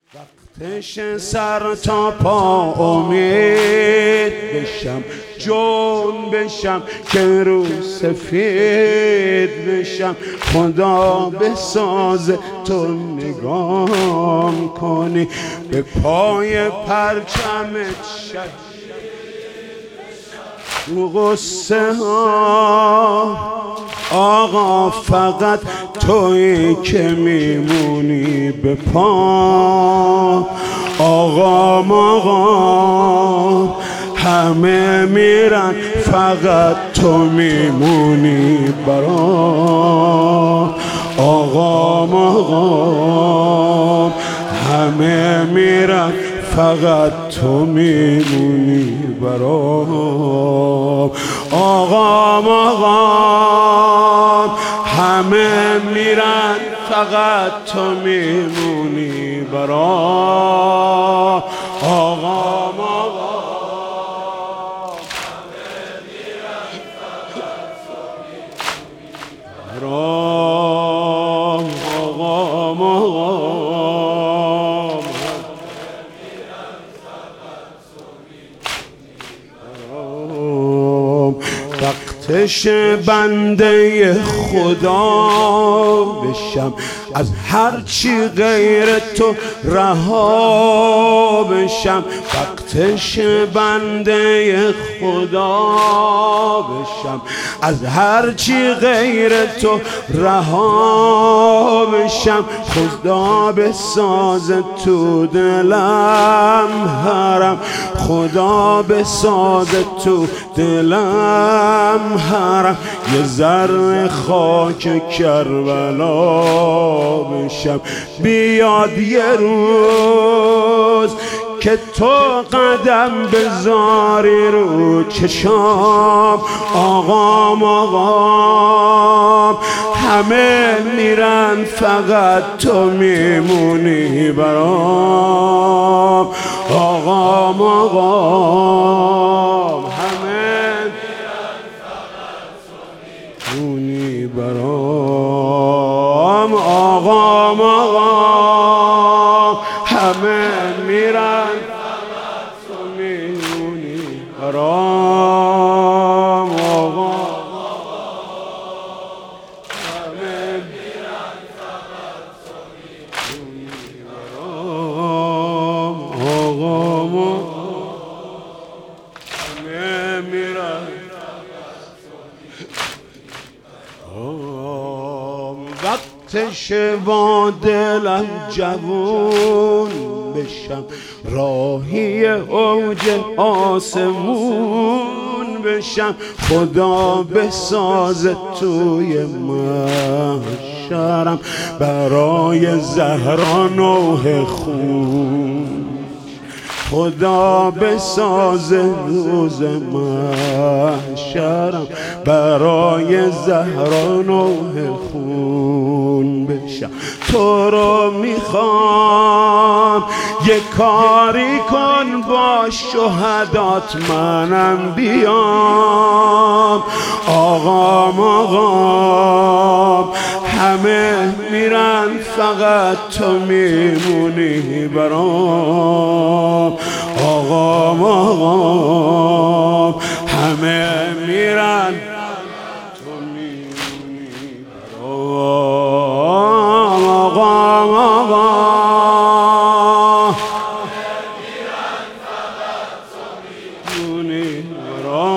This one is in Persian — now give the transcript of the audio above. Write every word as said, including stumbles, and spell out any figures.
وقتش سر تا پا امید بشم، جون بشم که رو سفید بشم. خدا بساز تو نگاه کنی به پای پرچمت شد غصه ها. آقا فقط تویی که میمونی به پا. آقا آقا همه میرن فقط تو میمونی برا. آقا آقا همه میرن فقط تو میمونی برا. آقا آقا همه میرن فقط تو میمونی برا. آقا آقا همه میرن فقط تو میمونی برا. آقا آقا وقتش بنده خدا بشم، از هرچی غیر تو رها بشم. وقتش بنده خدا بشم، از هرچی غیر تو رها بشم. خدا بساز تو دلم حرم، خدا بساز تو دلم حرم. یه ذره خاک کربلا بشم. بیاد یه روز که تو قدم بذاری رو چشام. آقا آقا همه میرن فقط تو میمونی برام. آقا آقا همه میرن فقط تو میمونی برام. آقا آقا همه میرن فقط تو میمونی برام. آقا همه میرن فقط تو میمونی برام. آقا همه میرن وقتش با دلم جوون بشم، راهی اوج آسمون بشم. خدا بساز توی محشرم برای زهرا نوح خون. خدا بساز روز محشرم برای زهرا نوح خون بشم. تو رو میخوام یه کاری کن با شهدات منم بیام. آقا آقا همه میرن فقط تو میمونی برام. آقا آقا همه میرن تو میمونی برام. آقا آقا همه میرن فقط تو میمونی برام.